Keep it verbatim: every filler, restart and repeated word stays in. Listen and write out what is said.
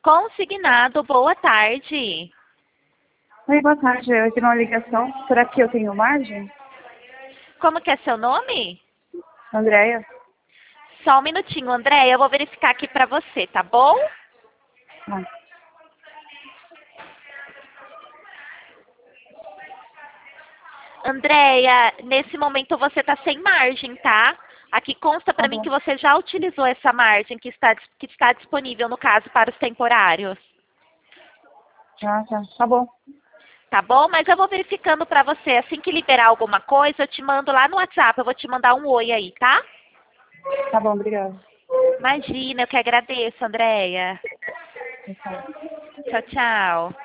Consignado, boa tarde. Oi, boa tarde. Eu tenho uma ligação. Será que eu tenho margem? Como que é seu nome? Andréia? Só um minutinho, André, eu vou verificar aqui pra você, tá bom? Ah, Andréia, nesse momento você tá sem margem, tá? Aqui consta tá pra mim bom. que você já utilizou essa margem que está, que está disponível, no caso, para os temporários. Ah, tá. Tá bom. Tá bom? Mas eu vou verificando pra você. Assim que liberar alguma coisa, eu te mando lá no WhatsApp. Eu vou te mandar um oi aí, tá? Tá bom, obrigada. Imagina, eu que agradeço, Andréia. Tchau. Tchau, tchau.